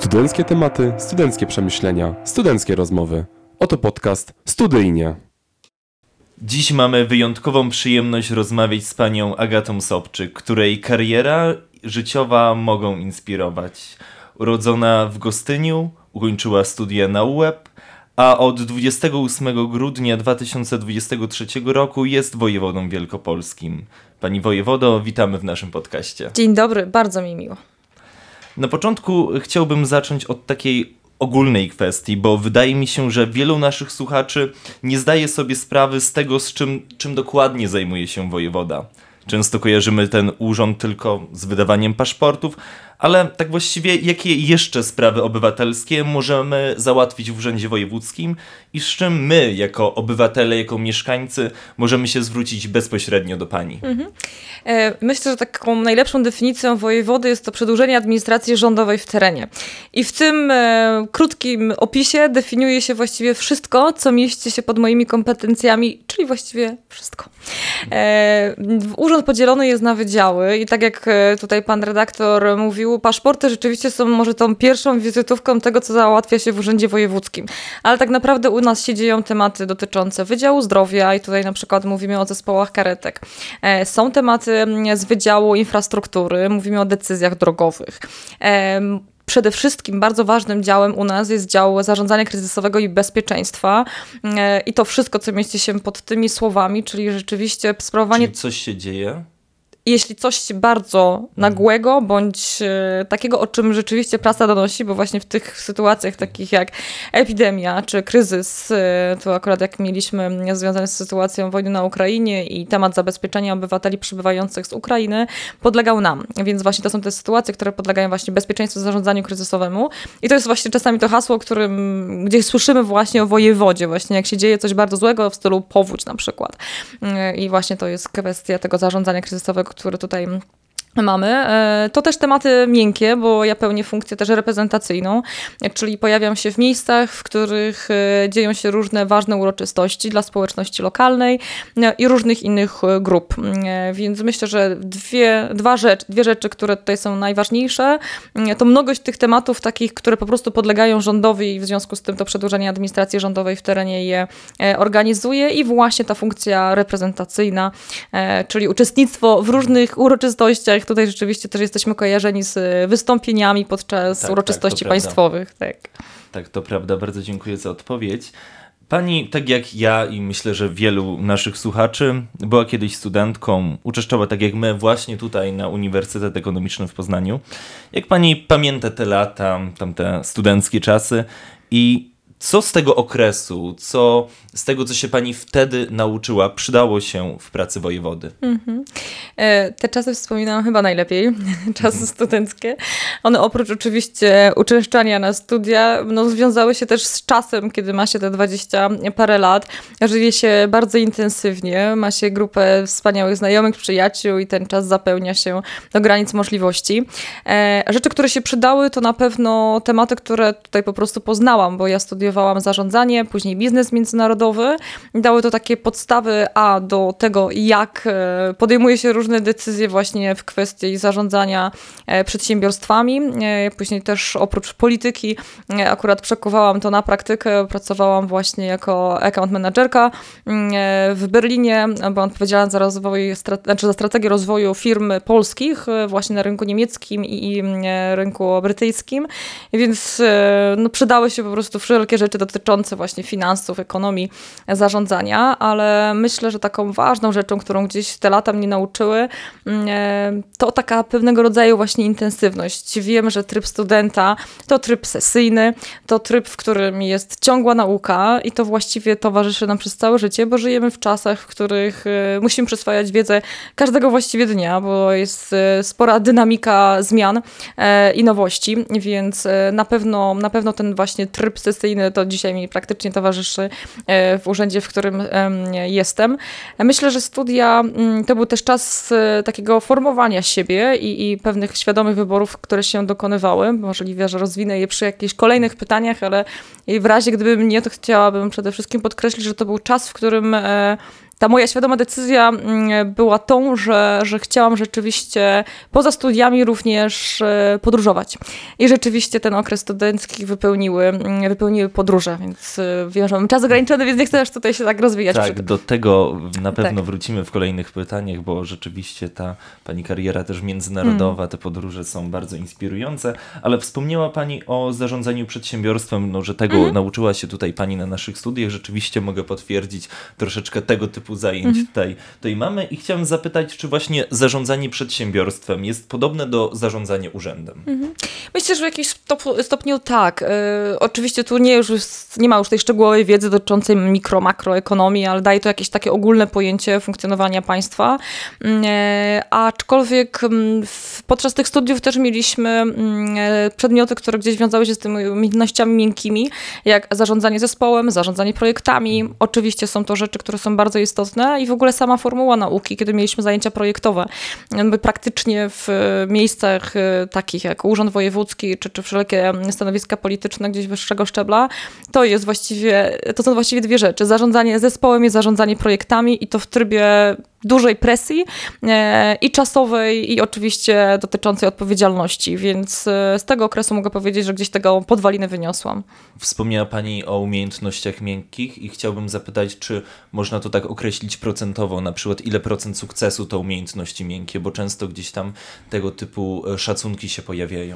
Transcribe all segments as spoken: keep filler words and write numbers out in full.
Studenckie tematy, studenckie przemyślenia, studenckie rozmowy. Oto podcast Studyjnie. Dziś mamy wyjątkową przyjemność rozmawiać z panią Agatą Sobczyk, której kariera życiowa mogą inspirować. Urodzona w Gostyniu, ukończyła studia na U E P, a od dwudziestego ósmego grudnia dwa tysiące dwudziestego trzeciego roku jest wojewodą wielkopolskim. Pani wojewodo, witamy w naszym podcaście. Dzień dobry, bardzo mi miło. Na początku chciałbym zacząć od takiej ogólnej kwestii, bo wydaje mi się, że wielu naszych słuchaczy nie zdaje sobie sprawy z tego, z czym, czym dokładnie zajmuje się wojewoda. Często kojarzymy ten urząd tylko z wydawaniem paszportów, ale tak właściwie jakie jeszcze sprawy obywatelskie możemy załatwić w urzędzie wojewódzkim i z czym my, jako obywatele, jako mieszkańcy, możemy się zwrócić bezpośrednio do pani? Mhm. Myślę, że taką najlepszą definicją wojewody jest to przedłużenie administracji rządowej w terenie. I w tym e, krótkim opisie definiuje się właściwie wszystko, co mieści się pod moimi kompetencjami, czyli właściwie wszystko. E, urząd podzielony jest na wydziały i tak jak tutaj pan redaktor mówił, paszporty rzeczywiście są może tą pierwszą wizytówką tego, co załatwia się w urzędzie wojewódzkim. Ale tak naprawdę u nas się dzieją tematy dotyczące Wydziału Zdrowia i tutaj na przykład mówimy o zespołach karetek. E, są tematy z Wydziału Infrastruktury, mówimy o decyzjach drogowych. E, Przede wszystkim bardzo ważnym działem u nas jest dział zarządzania kryzysowego i bezpieczeństwa e, i to wszystko, co mieści się pod tymi słowami, czyli rzeczywiście sprawowanie... Czyli coś się dzieje? Jeśli coś bardzo nagłego, bądź e, takiego, o czym rzeczywiście prasa donosi, bo właśnie w tych sytuacjach takich jak epidemia czy kryzys, e, to akurat jak mieliśmy związane z sytuacją wojny na Ukrainie i temat zabezpieczenia obywateli przybywających z Ukrainy podlegał nam. Więc właśnie to są te sytuacje, które podlegają właśnie bezpieczeństwu, zarządzaniu kryzysowemu. I to jest właśnie czasami to hasło, którym, gdzie słyszymy właśnie o wojewodzie, właśnie jak się dzieje coś bardzo złego w stylu powódź na przykład. E, I właśnie to jest kwestia tego zarządzania kryzysowego, które tutaj mamy. To też tematy miękkie, bo ja pełnię funkcję też reprezentacyjną, czyli pojawiam się w miejscach, w których dzieją się różne ważne uroczystości dla społeczności lokalnej i różnych innych grup. Więc myślę, że dwie, dwa rzecz, dwie rzeczy, które tutaj są najważniejsze, to mnogość tych tematów takich, które po prostu podlegają rządowi i w związku z tym to przedłużenie administracji rządowej w terenie je organizuje i właśnie ta funkcja reprezentacyjna, czyli uczestnictwo w różnych uroczystościach. Tutaj rzeczywiście też jesteśmy kojarzeni z wystąpieniami podczas tak, uroczystości tak, państwowych. Tak. tak, to prawda. Bardzo dziękuję za odpowiedź. Pani, tak jak ja i myślę, że wielu naszych słuchaczy, była kiedyś studentką, uczęszczała tak jak my właśnie tutaj na Uniwersytet Ekonomiczny w Poznaniu. Jak pani pamięta te lata, tamte studenckie czasy i co z tego okresu, co z tego, co się pani wtedy nauczyła, przydało się w pracy wojewody? Mm-hmm. E, te czasy wspominam chyba najlepiej, czasy studenckie. One oprócz oczywiście uczęszczania na studia, no, związały się też z czasem, kiedy ma się te dwadzieścia parę lat. Żyje się bardzo intensywnie, ma się grupę wspaniałych znajomych, przyjaciół i ten czas zapełnia się do granic możliwości. E, rzeczy, które się przydały, to na pewno tematy, które tutaj po prostu poznałam, bo ja studiowałam Studiowałam zarządzanie, później biznes międzynarodowy. Dały to takie podstawy a do tego, jak podejmuje się różne decyzje właśnie w kwestii zarządzania przedsiębiorstwami. Później też oprócz polityki akurat przekuwałam to na praktykę. Pracowałam właśnie jako account managerka w Berlinie. Byłam odpowiedzialna za rozwój, znaczy za strategię rozwoju firm polskich właśnie na rynku niemieckim i rynku brytyjskim. Więc no, przydały się po prostu wszelkie rzeczy dotyczące właśnie finansów, ekonomii, zarządzania, ale myślę, że taką ważną rzeczą, którą gdzieś te lata mnie nauczyły, to taka pewnego rodzaju właśnie intensywność. Wiem, że tryb studenta to tryb sesyjny, to tryb, w którym jest ciągła nauka i to właściwie towarzyszy nam przez całe życie, bo żyjemy w czasach, w których musimy przyswajać wiedzę każdego właściwie dnia, bo jest spora dynamika zmian i nowości, więc na pewno, na pewno ten właśnie tryb sesyjny to dzisiaj mi praktycznie towarzyszy w urzędzie, w którym jestem. Myślę, że studia to był też czas takiego formowania siebie i, i pewnych świadomych wyborów, które się dokonywały. Możliwe, że rozwinę je przy jakichś kolejnych pytaniach, ale w razie gdyby mnie, to chciałabym przede wszystkim podkreślić, że to był czas, w którym ta moja świadoma decyzja była tą, że, że chciałam rzeczywiście poza studiami również podróżować. I rzeczywiście ten okres studencki wypełniły, wypełniły podróże, więc wiem, że mam czas ograniczony, więc nie chcę też tutaj się tak rozwijać. Tak, przy... do tego na pewno tak. wrócimy w kolejnych pytaniach, bo rzeczywiście ta pani kariera też międzynarodowa, mm. te podróże są bardzo inspirujące, ale wspomniała pani o zarządzaniu przedsiębiorstwem, no, że tego mm. nauczyła się tutaj pani na naszych studiach. Rzeczywiście mogę potwierdzić, troszeczkę tego typu zajęć mm. tutaj, tutaj mamy i chciałem zapytać, czy właśnie zarządzanie przedsiębiorstwem jest podobne do zarządzania urzędem? Mm. Myślę, że w jakimś stop- stopniu tak. Yy, oczywiście tu nie, już nie ma już tej szczegółowej wiedzy dotyczącej mikro, makroekonomii, ale daje to jakieś takie ogólne pojęcie funkcjonowania państwa. Yy, aczkolwiek yy, podczas tych studiów też mieliśmy yy, przedmioty, które gdzieś wiązały się z tymi umiejętnościami miękkimi, jak zarządzanie zespołem, zarządzanie projektami. Oczywiście są to rzeczy, które są bardzo istotne i w ogóle sama formuła nauki, kiedy mieliśmy zajęcia projektowe. Jakby praktycznie w miejscach takich jak Urząd Wojewódzki, czy, czy wszelkie stanowiska polityczne gdzieś wyższego szczebla, to jest właściwie, to są właściwie dwie rzeczy. Zarządzanie zespołem i zarządzanie projektami i to w trybie dużej presji e, i czasowej, i oczywiście dotyczącej odpowiedzialności, więc e, z tego okresu mogę powiedzieć, że gdzieś tego podwaliny wyniosłam. Wspomniała pani o umiejętnościach miękkich i chciałbym zapytać, czy można to tak określić procentowo, na przykład ile procent sukcesu to umiejętności miękkie, bo często gdzieś tam tego typu szacunki się pojawiają.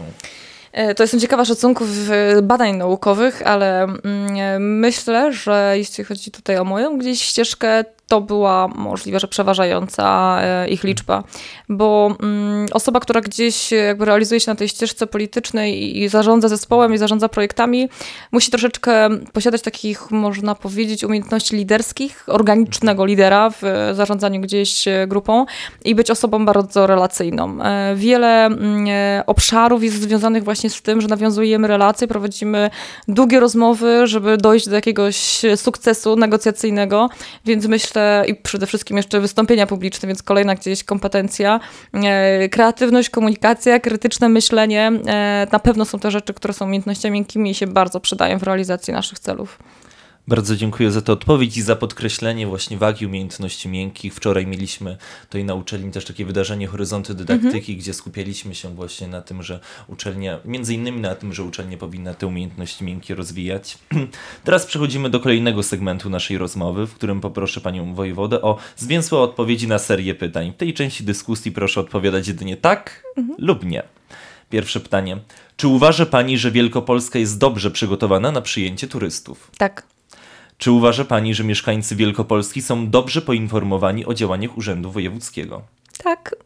To jestem ciekawa szacunków badań naukowych, ale mm, myślę, że jeśli chodzi tutaj o moją gdzieś ścieżkę, to była możliwe, że przeważająca ich liczba, bo mm, osoba, która gdzieś jakby realizuje się na tej ścieżce politycznej i, i zarządza zespołem i zarządza projektami, musi troszeczkę posiadać takich, można powiedzieć, umiejętności liderskich, organicznego lidera w zarządzaniu gdzieś grupą i być osobą bardzo relacyjną. Wiele mm, obszarów jest związanych właśnie z tym, że nawiązujemy relacje, prowadzimy długie rozmowy, żeby dojść do jakiegoś sukcesu negocjacyjnego, więc myślę, i przede wszystkim jeszcze wystąpienia publiczne, więc kolejna gdzieś kompetencja, e, kreatywność, komunikacja, krytyczne myślenie, e, na pewno są to rzeczy, które są umiejętnościami miękkimi i się bardzo przydają w realizacji naszych celów. Bardzo dziękuję za tę odpowiedź i za podkreślenie właśnie wagi umiejętności miękkich. Wczoraj mieliśmy tutaj na uczelni też takie wydarzenie Horyzonty Dydaktyki, mm-hmm. gdzie skupialiśmy się właśnie na tym, że uczelnia, między innymi na tym, że uczelnia powinna te umiejętności miękkie rozwijać. Teraz przechodzimy do kolejnego segmentu naszej rozmowy, w którym poproszę panią wojewodę o zwięzłe odpowiedzi na serię pytań. W tej części dyskusji proszę odpowiadać jedynie tak mm-hmm. lub nie. Pierwsze pytanie. Czy uważa pani, że Wielkopolska jest dobrze przygotowana na przyjęcie turystów? Tak. Czy uważa pani, że mieszkańcy Wielkopolski są dobrze poinformowani o działaniach Urzędu Wojewódzkiego? Tak.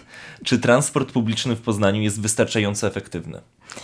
Czy transport publiczny w Poznaniu jest wystarczająco efektywny?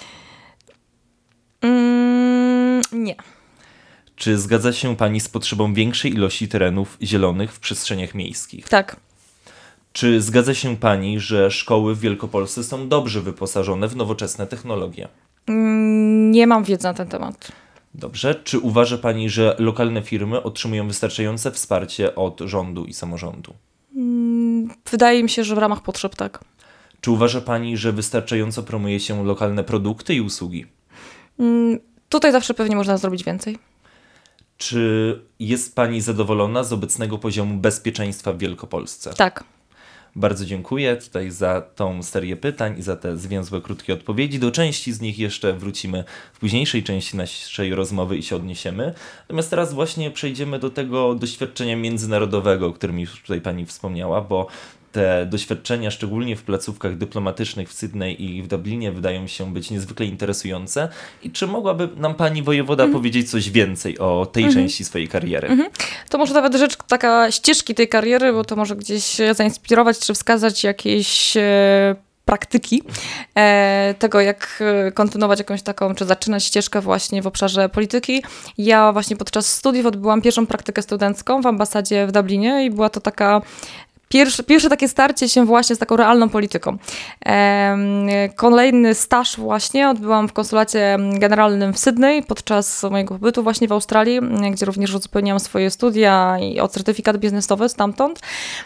Mm, nie. Czy zgadza się pani z potrzebą większej ilości terenów zielonych w przestrzeniach miejskich? Tak. Czy zgadza się pani, że szkoły w Wielkopolsce są dobrze wyposażone w nowoczesne technologie? Mm, nie mam wiedzy na ten temat. Dobrze. Czy uważa pani, że lokalne firmy otrzymują wystarczające wsparcie od rządu i samorządu? Wydaje mi się, że w ramach potrzeb tak. Czy uważa pani, że wystarczająco promuje się lokalne produkty i usługi? Tutaj zawsze pewnie można zrobić więcej. Czy jest pani zadowolona z obecnego poziomu bezpieczeństwa w Wielkopolsce? Tak. Bardzo dziękuję tutaj za tą serię pytań i za te zwięzłe, krótkie odpowiedzi. Do części z nich jeszcze wrócimy w późniejszej części naszej rozmowy i się odniesiemy. Natomiast teraz właśnie przejdziemy do tego doświadczenia międzynarodowego, o którym już tutaj pani wspomniała, bo te doświadczenia, szczególnie w placówkach dyplomatycznych w Sydney i w Dublinie, wydają się być niezwykle interesujące. I czy mogłaby nam pani wojewoda mm. powiedzieć coś więcej o tej mm-hmm. części swojej kariery? Mm-hmm. To może nawet rzecz taka ścieżki tej kariery, bo to może gdzieś zainspirować czy wskazać jakieś e, praktyki e, tego, jak kontynuować jakąś taką, czy zaczynać ścieżkę właśnie w obszarze polityki. Ja właśnie podczas studiów odbyłam pierwszą praktykę studencką w ambasadzie w Dublinie i była to taka pierwsze, pierwsze takie starcie się właśnie z taką realną polityką. Kolejny staż właśnie odbyłam w konsulacie generalnym w Sydney podczas mojego pobytu właśnie w Australii, gdzie również uzupełniałam swoje studia i o certyfikat biznesowy stamtąd.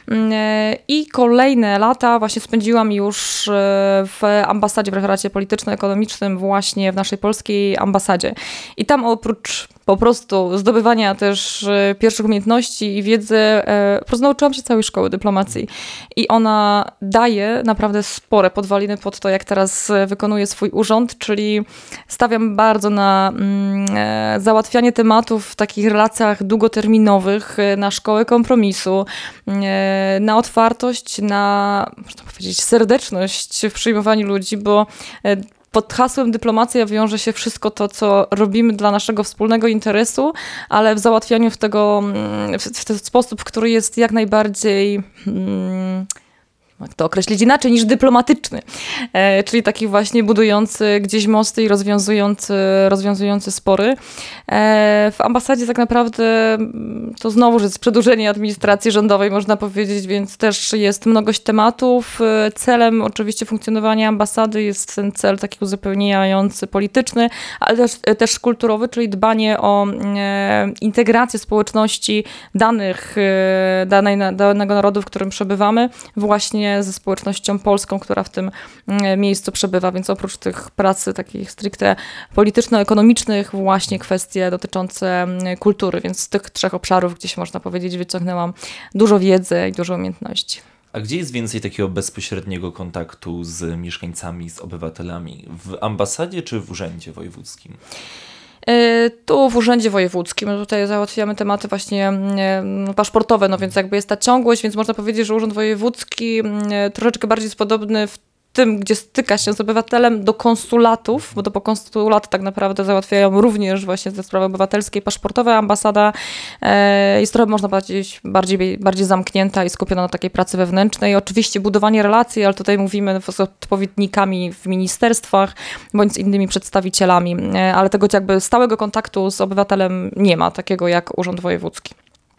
I kolejne lata właśnie spędziłam już w ambasadzie, w referacie polityczno-ekonomicznym właśnie w naszej polskiej ambasadzie. I tam oprócz po prostu zdobywania też pierwszych umiejętności i wiedzy, po prostu nauczyłam się całej szkoły dyplomacji. I ona daje naprawdę spore podwaliny pod to, jak teraz wykonuję swój urząd, czyli stawiam bardzo na mm, załatwianie tematów w takich relacjach długoterminowych, na szkołę kompromisu, na otwartość, na, można powiedzieć, serdeczność w przyjmowaniu ludzi, bo pod hasłem dyplomacja wiąże się wszystko to, co robimy dla naszego wspólnego interesu, ale w załatwianiu w tego, w ten sposób, który jest jak najbardziej, hmm, jak to określić inaczej, niż dyplomatyczny. E, czyli taki właśnie budujący gdzieś mosty i rozwiązujący, rozwiązujący spory. E, w ambasadzie tak naprawdę to znowu jest przedłużenie administracji rządowej, można powiedzieć, więc też jest mnogość tematów. Celem oczywiście funkcjonowania ambasady jest ten cel taki uzupełniający polityczny, ale też, też kulturowy, czyli dbanie o e, integrację społeczności danych, e, danej, danego narodu, w którym przebywamy, właśnie ze społecznością polską, która w tym miejscu przebywa, więc oprócz tych pracy takich stricte polityczno-ekonomicznych właśnie kwestie dotyczące kultury, więc z tych trzech obszarów gdzieś można powiedzieć wyciągnęłam dużo wiedzy i dużo umiejętności. A gdzie jest więcej takiego bezpośredniego kontaktu z mieszkańcami, z obywatelami? W ambasadzie czy w urzędzie wojewódzkim? Tu w Urzędzie Wojewódzkim, tutaj załatwiamy tematy właśnie paszportowe, no więc jakby jest ta ciągłość, więc można powiedzieć, że Urząd Wojewódzki troszeczkę bardziej jest podobny w tym, gdzie styka się z obywatelem, do konsulatów, bo to po konsulaty tak naprawdę załatwiają również właśnie te sprawy obywatelskie, paszportowe. Ambasada e, jest trochę, można powiedzieć, bardziej, bardziej zamknięta i skupiona na takiej pracy wewnętrznej. Oczywiście budowanie relacji, ale tutaj mówimy z odpowiednikami w ministerstwach bądź z innymi przedstawicielami, e, ale tego jakby stałego kontaktu z obywatelem nie ma, takiego jak Urząd Wojewódzki.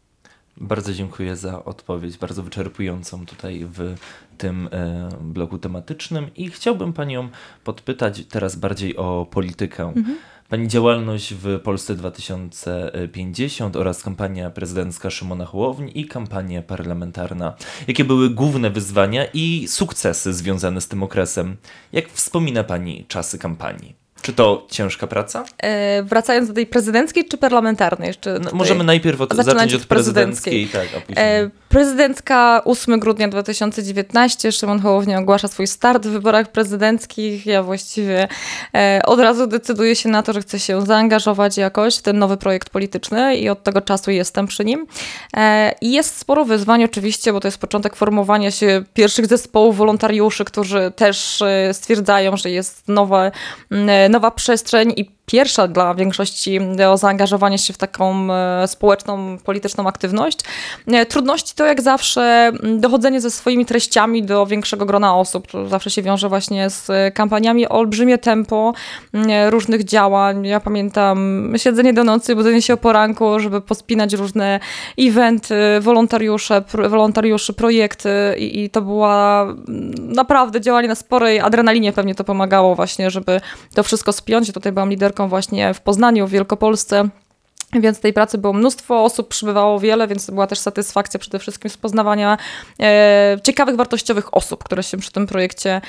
Bardzo dziękuję za odpowiedź, bardzo wyczerpującą tutaj w tym e, bloku tematycznym i chciałbym Panią podpytać teraz bardziej o politykę. Mhm. Pani działalność w Polsce dwa tysiące pięćdziesiąt oraz kampania prezydencka Szymona Hołowni i kampania parlamentarna. Jakie były główne wyzwania i sukcesy związane z tym okresem? Jak wspomina Pani czasy kampanii? Czy to ciężka praca? E, wracając do tej prezydenckiej czy parlamentarnej? Jeszcze no, możemy najpierw od, zacząć od prezydenckiej. prezydenckiej tak, a później... e, prezydencka ósmego grudnia dwa tysiące dziewiętnastego. Szymon Hołownia ogłasza swój start w wyborach prezydenckich. Ja właściwie e, od razu decyduję się na to, że chcę się zaangażować jakoś w ten nowy projekt polityczny i od tego czasu jestem przy nim. E, jest sporo wyzwań oczywiście, bo to jest początek formowania się pierwszych zespołów wolontariuszy, którzy też e, stwierdzają, że jest nowe e, nowa przestrzeń i pierwsza dla większości o zaangażowanie się w taką e, społeczną, polityczną aktywność. E, trudności to jak zawsze dochodzenie ze swoimi treściami do większego grona osób. To zawsze się wiąże właśnie z kampaniami, olbrzymie tempo e, różnych działań. Ja pamiętam siedzenie do nocy, budzenie się o poranku, żeby pospinać różne eventy, wolontariusze, pro, wolontariuszy, projekty i, i to była naprawdę działanie na sporej adrenalinie, pewnie to pomagało właśnie, żeby to wszystko spiąć. Tutaj byłam liderką właśnie w Poznaniu, w Wielkopolsce. Więc tej pracy było mnóstwo, osób przybywało wiele, więc to była też satysfakcja przede wszystkim z poznawania e, ciekawych, wartościowych osób, które się przy tym projekcie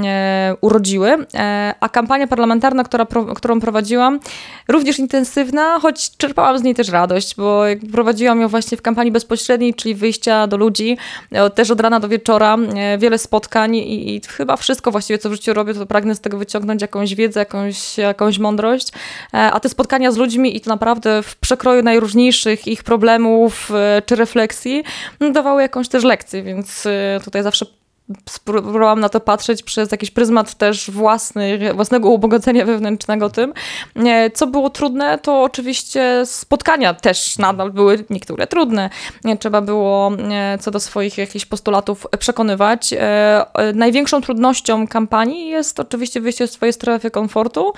e, urodziły. E, a kampania parlamentarna, która, pro, którą prowadziłam, również intensywna, choć czerpałam z niej też radość, bo prowadziłam ją właśnie w kampanii bezpośredniej, czyli wyjścia do ludzi, e, też od rana do wieczora, e, wiele spotkań i, i chyba wszystko właściwie, co w życiu robię, to pragnę z tego wyciągnąć jakąś wiedzę, jakąś, jakąś mądrość, e, a te spotkania z ludźmi i to naprawdę w przekroju najróżniejszych ich problemów czy refleksji dawały jakąś też lekcję, więc tutaj zawsze spróbowałam na to patrzeć przez jakiś pryzmat też własny, własnego ubogacenia wewnętrznego tym. Co było trudne, to oczywiście spotkania też nadal były niektóre trudne. Trzeba było co do swoich jakichś postulatów przekonywać. Największą trudnością kampanii jest oczywiście wyjście z swojej strefy komfortu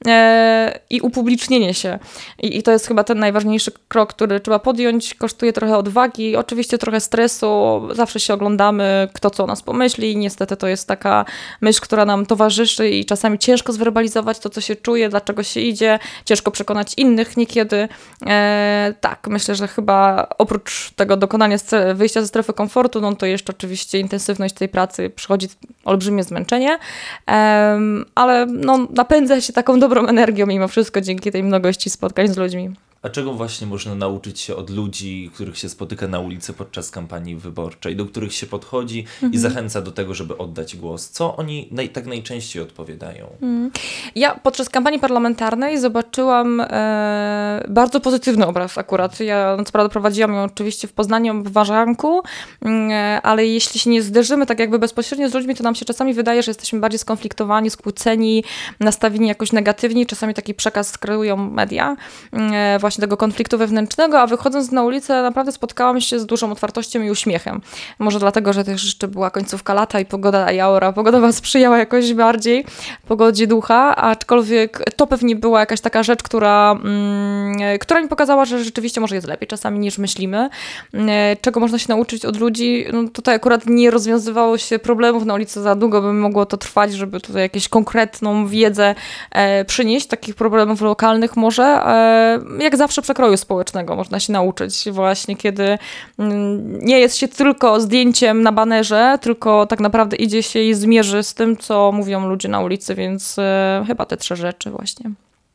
i upublicznienie się. I, I to jest chyba ten najważniejszy krok, który trzeba podjąć. Kosztuje trochę odwagi, oczywiście trochę stresu. Zawsze się oglądamy, kto co o nas pomyśli. Niestety to jest taka myśl, która nam towarzyszy i czasami ciężko zwerbalizować to, co się czuje, dlaczego się idzie. Ciężko przekonać innych niekiedy. E, tak, myślę, że chyba oprócz tego dokonania stre- wyjścia ze strefy komfortu, no to jeszcze oczywiście intensywność tej pracy przychodzi olbrzymie zmęczenie, e, ale no, napędza się taką dobrą energią mimo wszystko dzięki tej mnogości spotkań z ludźmi. A czego właśnie można nauczyć się od ludzi, których się spotyka na ulicy podczas kampanii wyborczej, do których się podchodzi mhm. i zachęca do tego, żeby oddać głos? Co oni naj, tak najczęściej odpowiadają? Mhm. Ja podczas kampanii parlamentarnej zobaczyłam e, bardzo pozytywny obraz akurat. Ja co prawda prowadziłam ją oczywiście w Poznaniu, w Warzanku, e, ale jeśli się nie zderzymy tak jakby bezpośrednio z ludźmi, to nam się czasami wydaje, że jesteśmy bardziej skonfliktowani, skłóceni, nastawieni jakoś negatywnie. Czasami taki przekaz kreują media. E, właśnie tego konfliktu wewnętrznego, a wychodząc na ulicę naprawdę spotkałam się z dużą otwartością i uśmiechem. Może dlatego, że też jeszcze była końcówka lata i pogoda jaura pogodowa sprzyjała jakoś bardziej pogodzie ducha, aczkolwiek to pewnie była jakaś taka rzecz, która, mm, która mi pokazała, że rzeczywiście może jest lepiej czasami niż myślimy. Czego można się nauczyć od ludzi? No tutaj akurat nie rozwiązywało się problemów na ulicy za długo, by mogło to trwać, żeby tutaj jakąś konkretną wiedzę e, przynieść, takich problemów lokalnych może. E, jak zawsze przekroju społecznego można się nauczyć właśnie, kiedy nie jest się tylko zdjęciem na banerze, tylko tak naprawdę idzie się i zmierzy z tym, co mówią ludzie na ulicy, więc e, chyba te trzy rzeczy właśnie.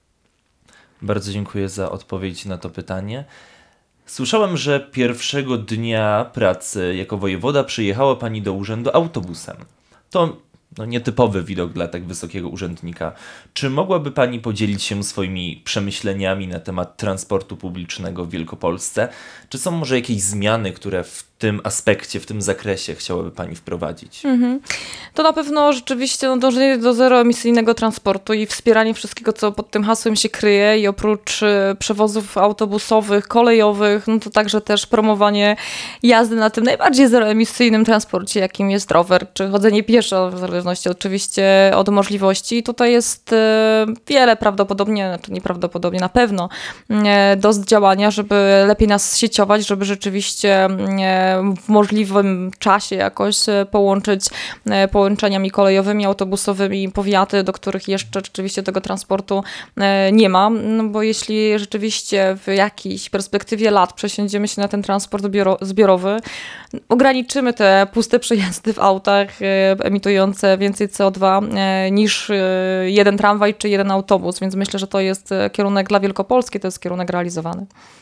Bardzo dziękuję za odpowiedź na to pytanie. Słyszałem, że pierwszego dnia pracy jako wojewoda przyjechała pani do urzędu autobusem. To no, nietypowy widok dla tak wysokiego urzędnika. Czy mogłaby pani podzielić się swoimi przemyśleniami na temat transportu publicznego w Wielkopolsce? Czy są może jakieś zmiany, które w tym aspekcie, w tym zakresie chciałaby pani wprowadzić? Mhm. To na pewno rzeczywiście no, dążenie do zeroemisyjnego transportu i wspieranie wszystkiego, co pod tym hasłem się kryje i oprócz y, przewozów autobusowych, kolejowych, no to także też promowanie jazdy na tym najbardziej zeroemisyjnym transporcie, jakim jest rower, czy chodzenie pieszo, w zależności oczywiście od możliwości. Tutaj jest y, wiele prawdopodobnie, znaczy nieprawdopodobnie, na pewno y, do zdziałania, żeby lepiej nas sieciować, żeby rzeczywiście y, w możliwym czasie jakoś połączyć połączeniami kolejowymi, autobusowymi powiaty, do których jeszcze rzeczywiście tego transportu nie ma, no bo jeśli rzeczywiście w jakiejś perspektywie lat przesiądziemy się na ten transport zbiorowy, ograniczymy te puste przejazdy w autach emitujące więcej C O dwa niż jeden tramwaj czy jeden autobus, więc myślę, że to jest kierunek dla Wielkopolski, to jest kierunek realizowany.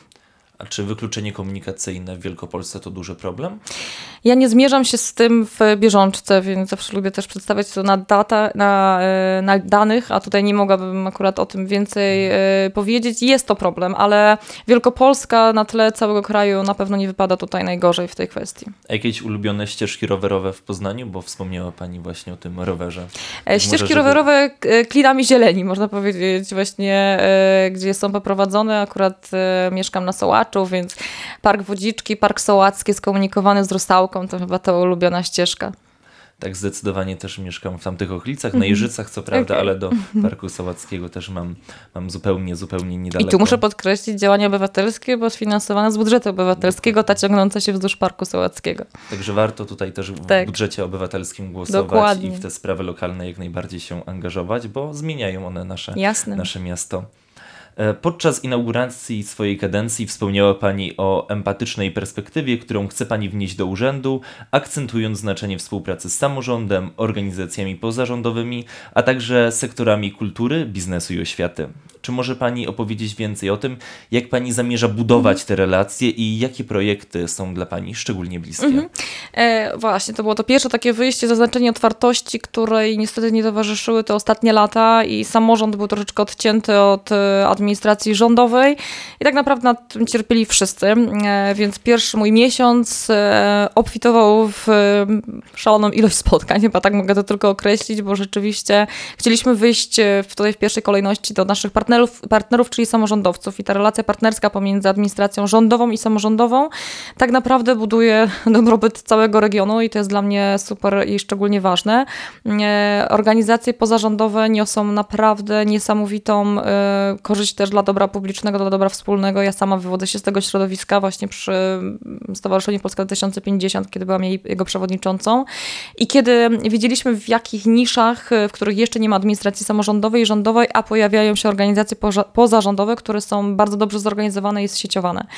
A czy wykluczenie komunikacyjne w Wielkopolsce to duży problem? Ja nie zmierzam się z tym w bieżączce, więc zawsze lubię też przedstawiać to na, data, na, na danych, a tutaj nie mogłabym akurat o tym więcej y, powiedzieć. Jest to problem, ale Wielkopolska na tle całego kraju na pewno nie wypada tutaj najgorzej w tej kwestii. A jakieś ulubione ścieżki rowerowe w Poznaniu? Bo wspomniała pani właśnie o tym rowerze. E, ścieżki może, żeby... rowerowe klinami zieleni, można powiedzieć, właśnie y, gdzie są poprowadzone. Akurat y, mieszkam na Sołaczu, więc Park Wodziczki, Park Sołacki skomunikowany z Rusałką, to chyba to ulubiona ścieżka. Tak, zdecydowanie też mieszkam w tamtych okolicach, na Jeżycach co prawda, okay. ale do Parku Sołackiego też mam, mam zupełnie, zupełnie niedaleko. I tu muszę podkreślić działania obywatelskie, bo sfinansowane z budżetu obywatelskiego, ta ciągnąca się wzdłuż Parku Sołackiego. Także warto tutaj też w tak. budżecie obywatelskim głosować Dokładnie. I w te sprawy lokalne jak najbardziej się angażować, bo zmieniają one nasze, nasze miasto. Podczas inauguracji swojej kadencji wspomniała pani o empatycznej perspektywie, którą chce pani wnieść do urzędu, akcentując znaczenie współpracy z samorządem, organizacjami pozarządowymi, a także sektorami kultury, biznesu i oświaty. Czy może pani opowiedzieć więcej o tym, jak pani zamierza budować te relacje i jakie projekty są dla pani szczególnie bliskie? Mhm. E, właśnie, to było to pierwsze takie wyjście, zaznaczenie otwartości, której niestety nie towarzyszyły te ostatnie lata i samorząd był troszeczkę odcięty od e, administracji rządowej i tak naprawdę nad tym cierpieli wszyscy, e, więc pierwszy mój miesiąc e, obfitował w e, szaloną ilość spotkań, chyba tak mogę to tylko określić, bo rzeczywiście chcieliśmy wyjść w, tutaj w pierwszej kolejności do naszych partnerów, partnerów, czyli samorządowców i ta relacja partnerska pomiędzy administracją rządową i samorządową tak naprawdę buduje dobrobyt całego regionu i to jest dla mnie super i szczególnie ważne. Organizacje pozarządowe niosą naprawdę niesamowitą e, korzyść też dla dobra publicznego, dla dobra wspólnego. Ja sama wywodzę się z tego środowiska właśnie przy Stowarzyszeniu Polska dwa tysiące pięćdziesiąt, kiedy byłam jej, jego przewodniczącą i kiedy widzieliśmy w jakich niszach, w których jeszcze nie ma administracji samorządowej i rządowej, a pojawiają się organizacje poza, pozarządowe, które są bardzo dobrze zorganizowane i zsieciowane.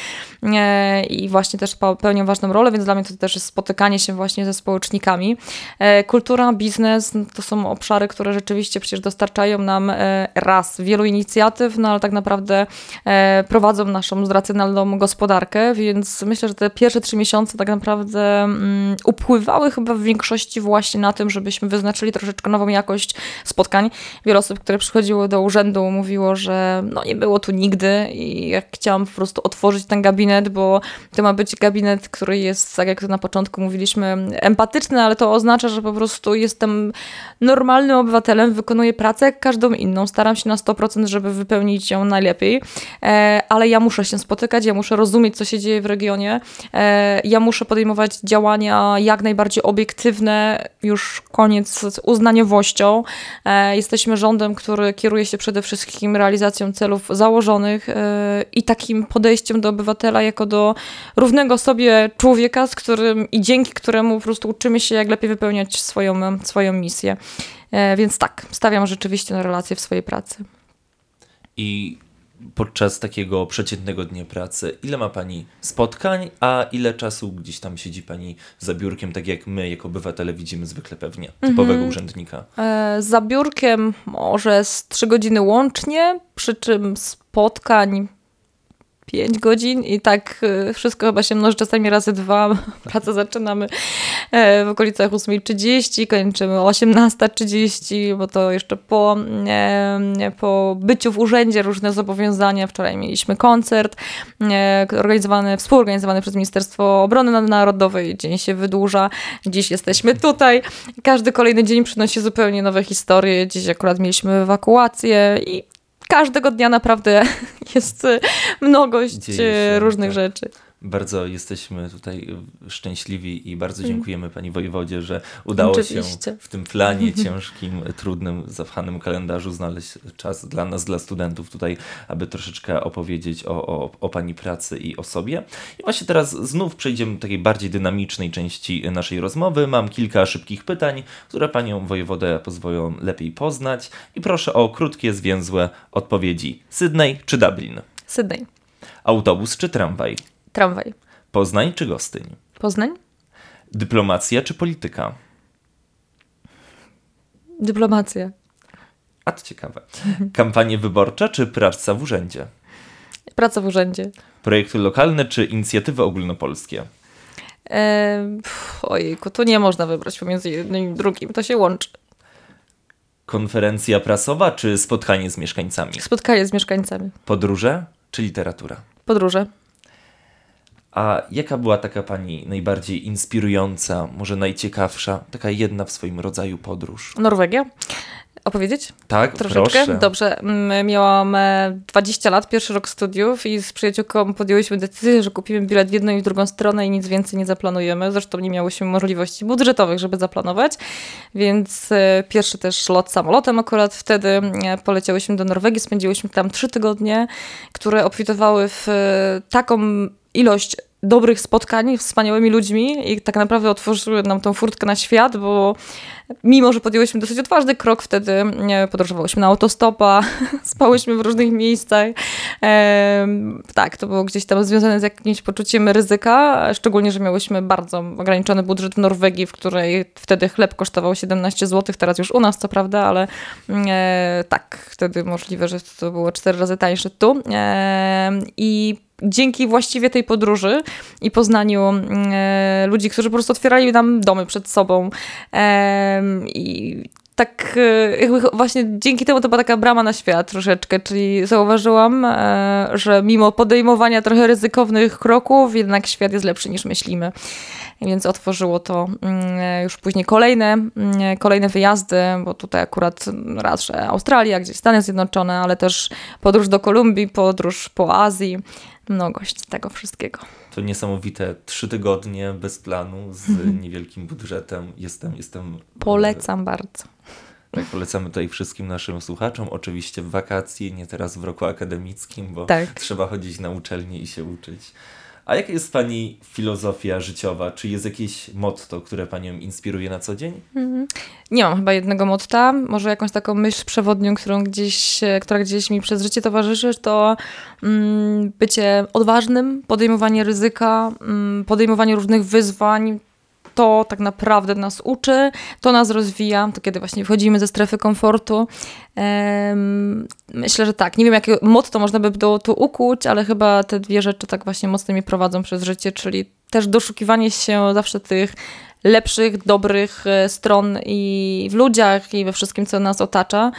E, I właśnie też pełnią ważną rolę, więc dla mnie to też jest spotykanie się właśnie ze społecznikami. E, kultura, biznes to są obszary, które rzeczywiście przecież dostarczają nam e, raz wielu inicjatyw, no ale tak naprawdę e, prowadzą naszą racjonalną gospodarkę, więc myślę, że te pierwsze trzy miesiące tak naprawdę mm, upływały chyba w większości właśnie na tym, żebyśmy wyznaczyli troszeczkę nową jakość spotkań. Wiele osób, które przychodziło do urzędu, mówiło, że no nie było tu nigdy i jak chciałam po prostu otworzyć ten gabinet, bo to ma być gabinet, który jest, tak jak to na początku mówiliśmy, empatyczny, ale to oznacza, że po prostu jestem normalnym obywatelem, wykonuję pracę jak każdą inną, staram się na sto procent, żeby wypełnić ją najlepiej, e, ale ja muszę się spotykać, ja muszę rozumieć, co się dzieje w regionie, e, ja muszę podejmować działania jak najbardziej obiektywne, już koniec z uznaniowością. E, jesteśmy rządem, który kieruje się przede wszystkim realizacją celów założonych e, i takim podejściem do obywatela jako do równego sobie człowieka, z którym i dzięki któremu po prostu uczymy się, jak lepiej wypełniać swoją, swoją misję. E, więc tak, stawiam rzeczywiście na relacje w swojej pracy. I podczas takiego przeciętnego dnia pracy, ile ma Pani spotkań, a ile czasu gdzieś tam siedzi Pani za biurkiem, tak jak my jako obywatele widzimy zwykle pewnie, typowego mm-hmm. urzędnika? E, za biurkiem może z trzy godziny łącznie, przy czym spotkań pięć godzin i tak wszystko chyba się mnoży czasami razy dwa. Pracę zaczynamy w okolicach ósma trzydzieści, kończymy o osiemnasta trzydzieści, bo to jeszcze po, po byciu w urzędzie różne zobowiązania. Wczoraj mieliśmy koncert organizowany, współorganizowany przez Ministerstwo Obrony Narodowej. Dzień się wydłuża. Dziś jesteśmy tutaj. Każdy kolejny dzień przynosi zupełnie nowe historie. Dziś akurat mieliśmy ewakuację i każdego dnia naprawdę jest mnogość się, różnych tak. rzeczy. Bardzo jesteśmy tutaj szczęśliwi i bardzo dziękujemy Pani Wojewodzie, że udało Oczywiście. się w tym planie ciężkim, trudnym, zapchanym kalendarzu znaleźć czas dla nas, dla studentów tutaj, aby troszeczkę opowiedzieć o, o, o Pani pracy i o sobie. I właśnie teraz znów przejdziemy do takiej bardziej dynamicznej części naszej rozmowy. Mam kilka szybkich pytań, które Panią Wojewodę pozwolą lepiej poznać i proszę o krótkie, zwięzłe odpowiedzi. Sydney czy Dublin? Sydney. Autobus czy tramwaj? Tramwaj. Poznań czy Gostyń? Poznań. Dyplomacja czy polityka? Dyplomacja. A to ciekawe. Kampanie wyborcze czy praca w urzędzie? Praca w urzędzie. Projekty lokalne czy inicjatywy ogólnopolskie? Eee, ojejku, tu nie można wybrać pomiędzy jednym i drugim. To się łączy. Konferencja prasowa czy spotkanie z mieszkańcami? Spotkanie z mieszkańcami. Podróże czy literatura? Podróże. A jaka była taka Pani najbardziej inspirująca, może najciekawsza, taka jedna w swoim rodzaju podróż? Norwegia. Opowiedzieć? Tak, troszeczkę. Proszę. Dobrze. Miałam dwadzieścia lat, pierwszy rok studiów i z przyjaciółką podjęłyśmy decyzję, że kupimy bilet w jedną i w drugą stronę i nic więcej nie zaplanujemy. Zresztą nie miałyśmy możliwości budżetowych, żeby zaplanować, więc pierwszy też lot samolotem akurat wtedy poleciałyśmy do Norwegii, spędziłyśmy tam trzy tygodnie, które obfitowały w taką ilość dobrych spotkań z wspaniałymi ludźmi i tak naprawdę otworzyły nam tą furtkę na świat, bo mimo, że podjęłyśmy dosyć odważny krok, wtedy podróżowałyśmy na autostopa, spałyśmy w różnych miejscach. Ehm, tak, to było gdzieś tam związane z jakimś poczuciem ryzyka, szczególnie, że miałyśmy bardzo ograniczony budżet w Norwegii, w której wtedy chleb kosztował siedemnaście złotych, teraz już u nas co prawda, ale e, tak, wtedy możliwe, że to było cztery razy tańsze tu. E, I dzięki właściwie tej podróży i poznaniu e, ludzi, którzy po prostu otwierali nam domy przed sobą e, i tak jakby właśnie dzięki temu to była taka brama na świat troszeczkę, czyli zauważyłam, e, że mimo podejmowania trochę ryzykownych kroków, jednak świat jest lepszy niż myślimy. Więc otworzyło to mm, już później kolejne, mm, kolejne wyjazdy, bo tutaj akurat raz, że Australia, gdzieś Stany Zjednoczone, ale też podróż do Kolumbii, podróż po Azji, mnogość tego wszystkiego. To niesamowite trzy tygodnie bez planu, z niewielkim budżetem. Jestem, jestem... Polecam bardzo. Tak, polecamy tutaj wszystkim naszym słuchaczom. Oczywiście w wakacje, nie teraz w roku akademickim, bo tak. trzeba chodzić na uczelnię i się uczyć. A jaka jest Pani filozofia życiowa? Czy jest jakieś motto, które Panią inspiruje na co dzień? Nie mam chyba jednego motta. Może jakąś taką myśl przewodnią, którą gdzieś, która gdzieś mi przez życie towarzyszy, to mm, bycie odważnym, podejmowanie ryzyka, mm, podejmowanie różnych wyzwań. To tak naprawdę nas uczy, to nas rozwija, to kiedy właśnie wchodzimy ze strefy komfortu. Um, myślę, że tak. Nie wiem, jakie motto można by było tu ukuć, ale chyba te dwie rzeczy tak właśnie mocno mnie prowadzą przez życie, czyli też doszukiwanie się zawsze tych lepszych, dobrych stron i w ludziach, i we wszystkim, co nas otacza.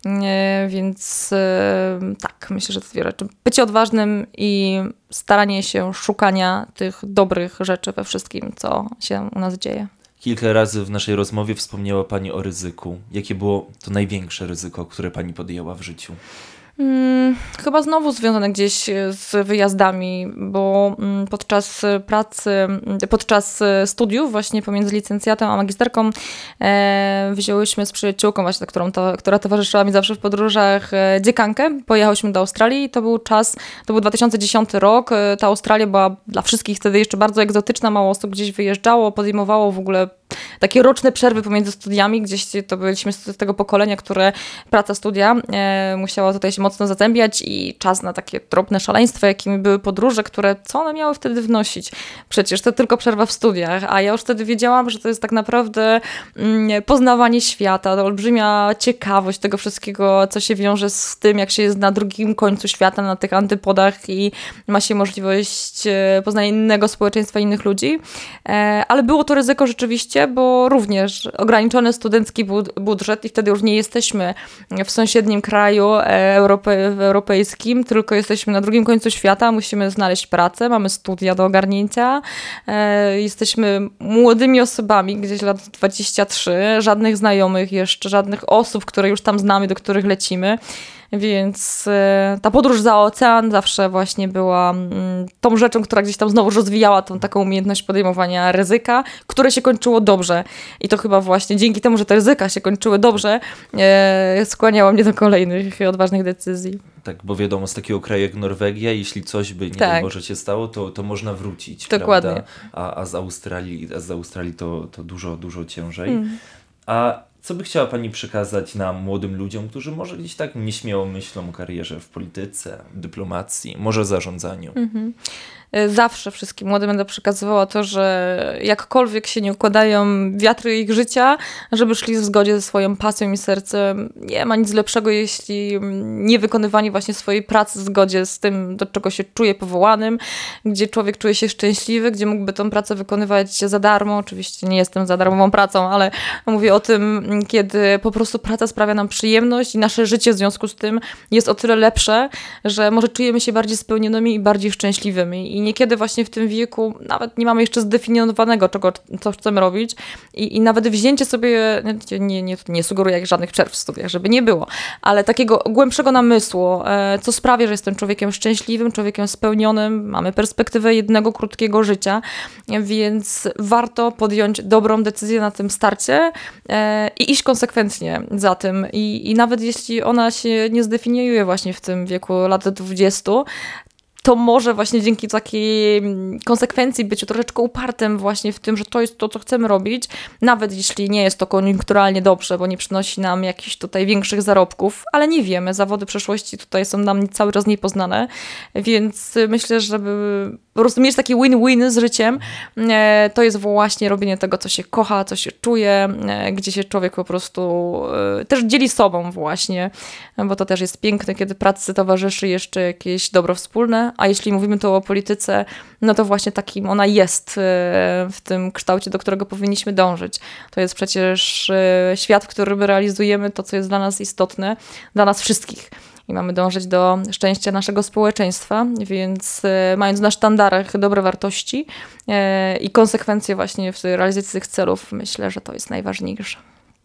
Więc tak, myślę, że te dwie rzeczy. Bycie odważnym i staranie się szukania tych dobrych rzeczy we wszystkim, co się u nas dzieje. Kilka razy w naszej rozmowie wspomniała Pani o ryzyku. Jakie było to największe ryzyko, które Pani podjęła w życiu? Hmm, chyba znowu związane gdzieś z wyjazdami, bo podczas pracy, podczas studiów właśnie pomiędzy licencjatem a magisterką e, wzięłyśmy z przyjaciółką właśnie, którą to, która towarzyszyła mi zawsze w podróżach, e, dziekankę. Pojechałyśmy do Australii i to był czas, to był dwa tysiące dziesiąty rok. Ta Australia była dla wszystkich wtedy jeszcze bardzo egzotyczna, mało osób gdzieś wyjeżdżało, podejmowało w ogóle takie roczne przerwy pomiędzy studiami, gdzieś to byliśmy z tego pokolenia, które praca, studia e, musiała tutaj się mocno zazębiać i czas na takie drobne szaleństwa, jakimi były podróże, które co one miały wtedy wnosić? Przecież to tylko przerwa w studiach, a ja już wtedy wiedziałam, że to jest tak naprawdę mm, poznawanie świata, to olbrzymia ciekawość tego wszystkiego, co się wiąże z tym, jak się jest na drugim końcu świata, na tych antypodach i ma się możliwość e, poznania innego społeczeństwa, innych ludzi. E, ale było to ryzyko rzeczywiście, bo również ograniczony studencki budżet i wtedy już nie jesteśmy w sąsiednim kraju europe- europejskim, tylko jesteśmy na drugim końcu świata, musimy znaleźć pracę, mamy studia do ogarnięcia, e, jesteśmy młodymi osobami, gdzieś lat dwadzieścia trzy, żadnych znajomych jeszcze, żadnych osób, które już tam znamy, do których lecimy. Więc y, ta podróż za ocean zawsze właśnie była y, tą rzeczą, która gdzieś tam znowu rozwijała tą taką umiejętność podejmowania ryzyka, które się kończyło dobrze. I to chyba właśnie dzięki temu, że te ryzyka się kończyły dobrze, y, skłaniało mnie do kolejnych odważnych decyzji. Tak, bo wiadomo, z takiego kraju jak Norwegia, jeśli coś by, nie tak. daj Boże, się stało, to, to można wrócić. Dokładnie. Prawda? A, a z Australii, a z Australii to, to dużo, dużo ciężej. Mm. A co by chciała Pani przekazać nam, młodym ludziom, którzy może gdzieś tak nieśmiało myślą o karierze w polityce, dyplomacji, może zarządzaniu? Mm-hmm. Zawsze wszystkim młodym będę przekazywała to, że jakkolwiek się nie układają wiatry ich życia, żeby szli w zgodzie ze swoją pasją i sercem. Nie ma nic lepszego, jeśli nie wykonywanie właśnie swojej pracy w zgodzie z tym, do czego się czuje powołanym, gdzie człowiek czuje się szczęśliwy, gdzie mógłby tą pracę wykonywać za darmo. Oczywiście nie jestem za darmową pracą, ale mówię o tym, kiedy po prostu praca sprawia nam przyjemność i nasze życie w związku z tym jest o tyle lepsze, że może czujemy się bardziej spełnionymi i bardziej szczęśliwymi. I niekiedy właśnie w tym wieku nawet nie mamy jeszcze zdefiniowanego, czego, co chcemy robić i, i nawet wzięcie sobie, nie, nie, nie sugeruję jak żadnych przerw w studiach, żeby nie było, ale takiego głębszego namysłu, co sprawia, że jestem człowiekiem szczęśliwym, człowiekiem spełnionym, mamy perspektywę jednego krótkiego życia, więc warto podjąć dobrą decyzję na tym starcie i iść konsekwentnie za tym. I, i nawet jeśli ona się nie zdefiniuje właśnie w tym wieku lat dwudziestu, to może właśnie dzięki takiej konsekwencji być troszeczkę upartym właśnie w tym, że to jest to, co chcemy robić, nawet jeśli nie jest to koniunkturalnie dobrze, bo nie przynosi nam jakichś tutaj większych zarobków, ale nie wiemy, zawody przeszłości tutaj są nam cały czas niepoznane, więc myślę, żeby po prostu mieć taki win-win z życiem, e, to jest właśnie robienie tego, co się kocha, co się czuje, e, gdzie się człowiek po prostu e, też dzieli sobą właśnie, bo to też jest piękne, kiedy pracy towarzyszy jeszcze jakieś dobro wspólne, a jeśli mówimy tu o polityce, no to właśnie takim ona jest e, w tym kształcie, do którego powinniśmy dążyć. To jest przecież e, świat, w którym realizujemy to, co jest dla nas istotne, dla nas wszystkich. I mamy dążyć do szczęścia naszego społeczeństwa, więc e, mając na sztandarach dobre wartości e, i konsekwencje właśnie w realizacji tych celów, myślę, że to jest najważniejsze.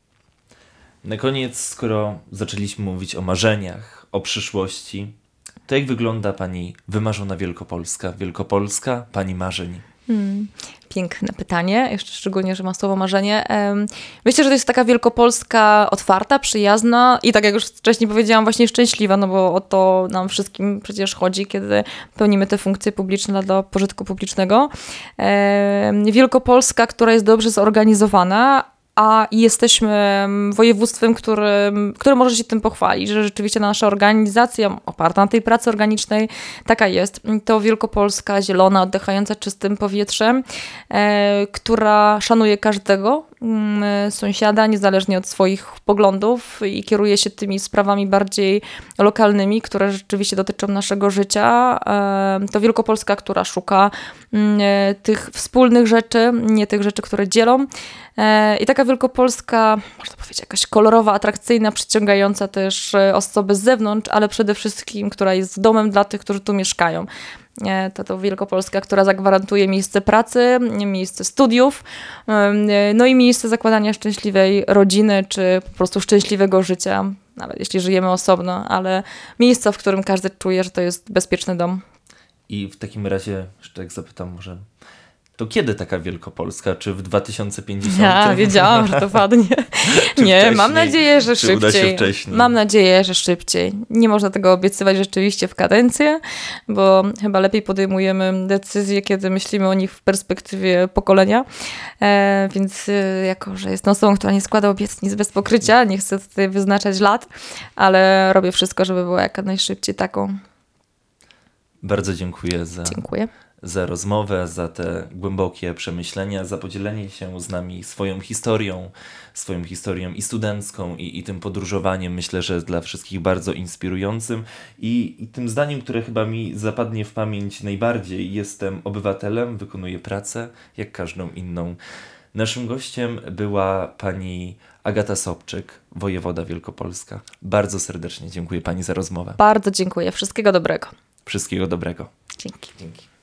Na koniec, skoro zaczęliśmy mówić o marzeniach, o przyszłości, to jak wygląda pani wymarzona Wielkopolska? Wielkopolska, pani marzeń. Hmm. Piękne pytanie, jeszcze szczególnie, że ma słowo marzenie. Myślę, że to jest taka Wielkopolska otwarta, przyjazna i tak jak już wcześniej powiedziałam, właśnie szczęśliwa, no bo o to nam wszystkim przecież chodzi, kiedy pełnimy te funkcje publiczne dla pożytku publicznego. Wielkopolska, która jest dobrze zorganizowana, a jesteśmy województwem, które, które może się tym pochwalić, że rzeczywiście nasza organizacja oparta na tej pracy organicznej taka jest. To Wielkopolska, zielona, oddychająca czystym powietrzem, e, która szanuje każdego e, sąsiada, niezależnie od swoich poglądów i kieruje się tymi sprawami bardziej lokalnymi, które rzeczywiście dotyczą naszego życia. E, to Wielkopolska, która szuka e, tych wspólnych rzeczy, nie tych rzeczy, które dzielą. E, I taka Wielkopolska, można powiedzieć, jakaś kolorowa, atrakcyjna, przyciągająca też osoby z zewnątrz, ale przede wszystkim, która jest domem dla tych, którzy tu mieszkają. To to Wielkopolska, która zagwarantuje miejsce pracy, miejsce studiów, no i miejsce zakładania szczęśliwej rodziny, czy po prostu szczęśliwego życia, nawet jeśli żyjemy osobno, ale miejsca, w którym każdy czuje, że to jest bezpieczny dom. I w takim razie, jeszcze jak zapytam może, to kiedy taka Wielkopolska? Czy w dwa tysiące pięćdziesiątym? Ja wiedziałam, że to padnie. Nie, wcześniej? mam nadzieję, że Czy szybciej. uda się wcześniej? Mam nadzieję, że szybciej. Nie można tego obiecywać rzeczywiście w kadencję, bo chyba lepiej podejmujemy decyzje, kiedy myślimy o nich w perspektywie pokolenia. E, więc e, jako, że jestem osobą, która nie składa obietnic bez pokrycia, nie chcę tutaj wyznaczać lat, ale robię wszystko, żeby była jak najszybciej taką. Bardzo dziękuję za... Dziękuję. za rozmowę, za te głębokie przemyślenia, za podzielenie się z nami swoją historią, swoją historią i studencką, i, i tym podróżowaniem. Myślę, że dla wszystkich bardzo inspirującym i, i tym zdaniem, które chyba mi zapadnie w pamięć najbardziej. Jestem obywatelem, wykonuję pracę jak każdą inną. Naszym gościem była pani Agata Sobczyk, wojewoda Wielkopolska. Bardzo serdecznie dziękuję pani za rozmowę. Bardzo dziękuję. Wszystkiego dobrego. Wszystkiego dobrego. Dzięki. Dzięki.